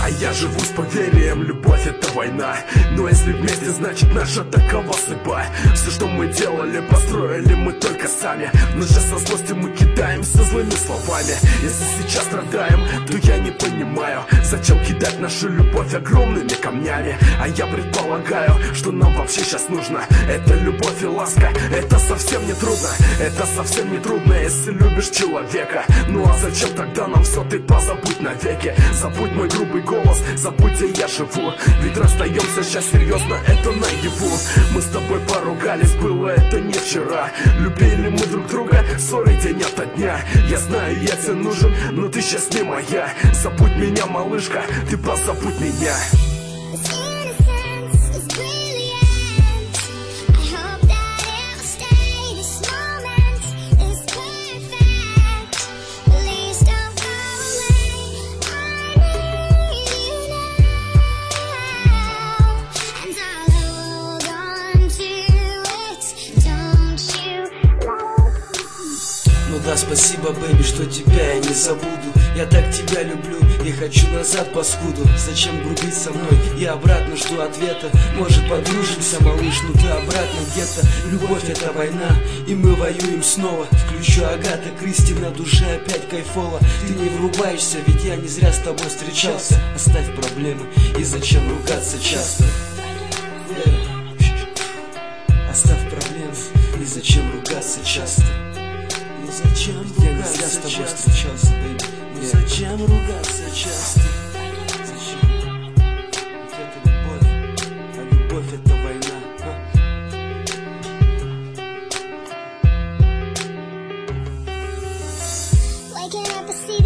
А я живу с поверьем, любовь это война. Но если вместе, значит наша такова судьба. Все, что мы делали, построили мы только сами. Но же со злостью мы кидаемся злыми словами. Если сейчас страдаем, то я не понимаю, зачем кидать нашу любовь огромными камнями. А я предполагаю, что нам вообще сейчас нужно это любовь и ласка. Это совсем не трудно, это совсем не трудно, если любишь человека. Ну а зачем тогда нам все, ты позабудь навеки. Забудь мой грубый голос, забудь, где я живу. Ведь расстаемся сейчас серьезно, это наяву. Мы с тобой поругались, было это не вчера. Любили мы друг друга, ссоры день ото дня. Я знаю, я тебе нужен, но ты сейчас не моя. Забудь меня, малышка, ты позабудь меня. Ну да, спасибо, бэйби, что тебя я не забуду. Я так тебя люблю и хочу назад, паскуду. Зачем грубить со мной? Я обратно жду ответа. Может, подружимся, малыш, ну ты обратно где-то. Любовь это война, и мы воюем снова. Включу Агата Кристи, на душе опять кайфово. Ты не врубаешься, ведь я не зря с тобой встречался. Оставь проблемы, и зачем ругаться часто? Оставь проблемы, и зачем ругаться часто? Зачем я не зря с тобой встречался, бэйби. Зачем ругаться часто? Зачем? Ведь это любовь, а любовь это война. Waking up to see